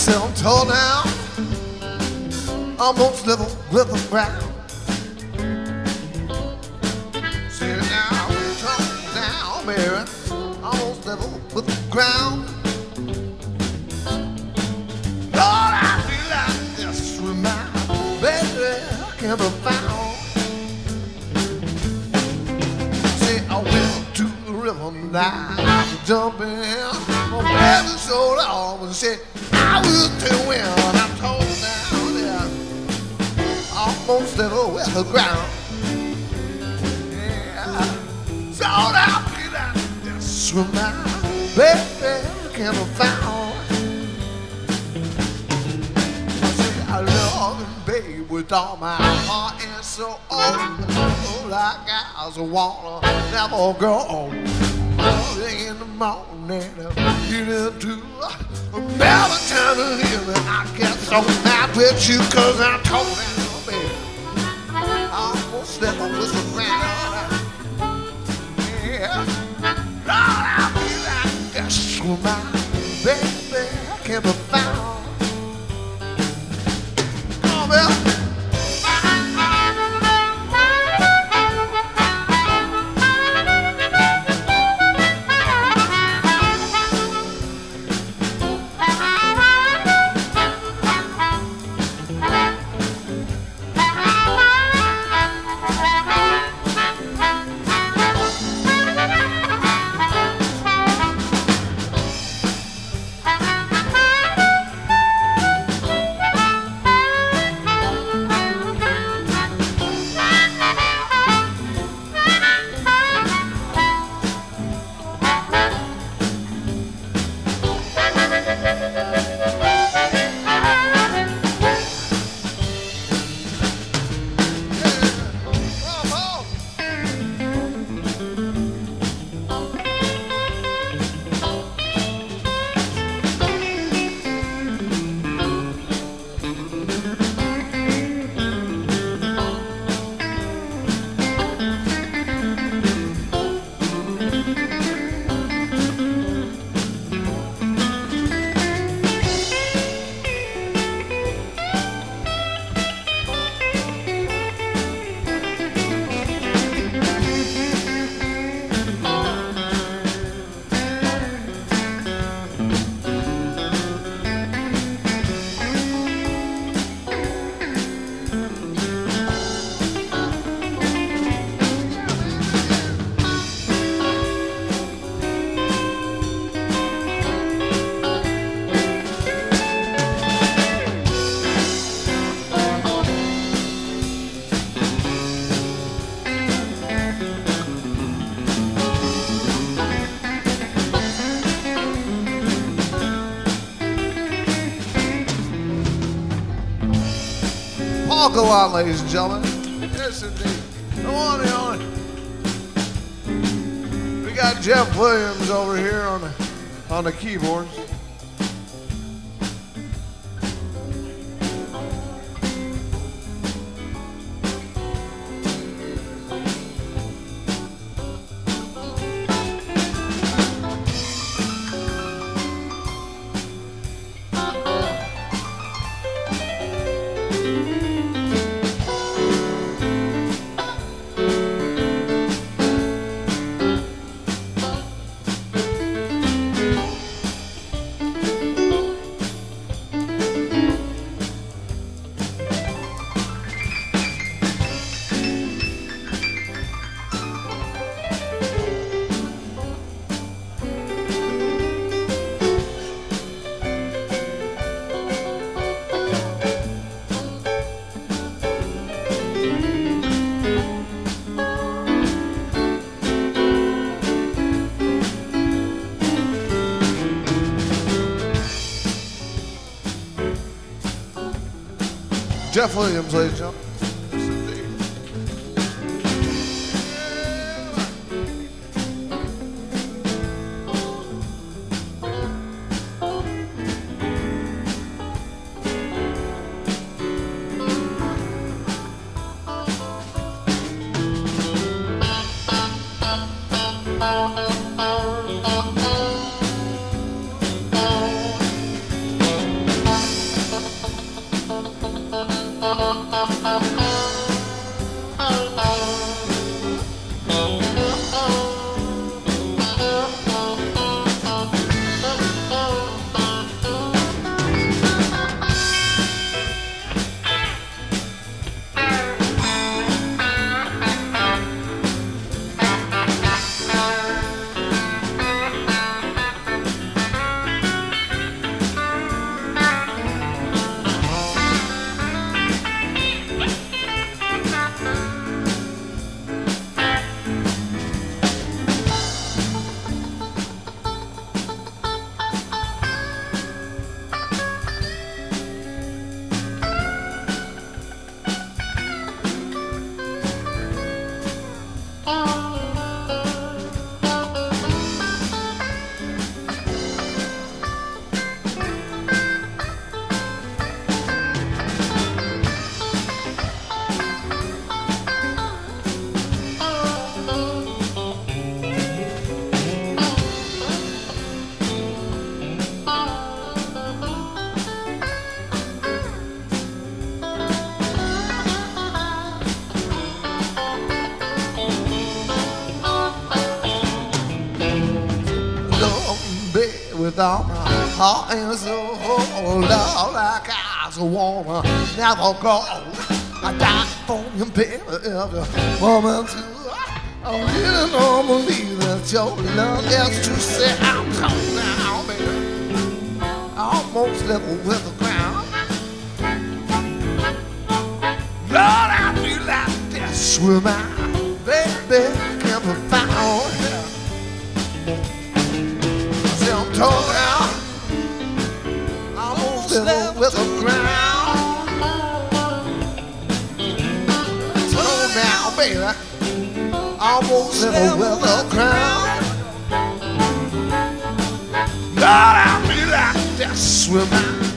till I'm tall down, almost level with the ground. Say it now, tall down, baby, almost level with the ground. Lord, I feel like this with my baby can't be found. Say I went to the river now, jumping in, my baby so long, and said I will tell when I told down there, almost level with the ground. Yeah, so I feel like this with my baby can't be found. I love him, babe, with all my heart and soul. Like I wanna never go on. Early in the morning, you know, too. About the time to live, and I get so mad with you, cause I told him, baby, I almost slept on with the ground. Yeah, Lord, I feel like that's where my baby can be found. Go on, ladies and gentlemen. Yes, indeed. Come on, on. We got Jeff Williams over here on the keyboards. Jeff Williams, ladies and gentlemen. Yes, indeed. with all my heart and soul. Love like I wanna never go. I die for you, baby, every woman too. I really don't believe that your love is true. Say I'm coming now, baby, almost level with the ground. Lord, I feel like this with my baby can be found. I say I'm torn out, almost level with the ground. Torn now, baby, almost level with the ground. Lord, I feel like this with my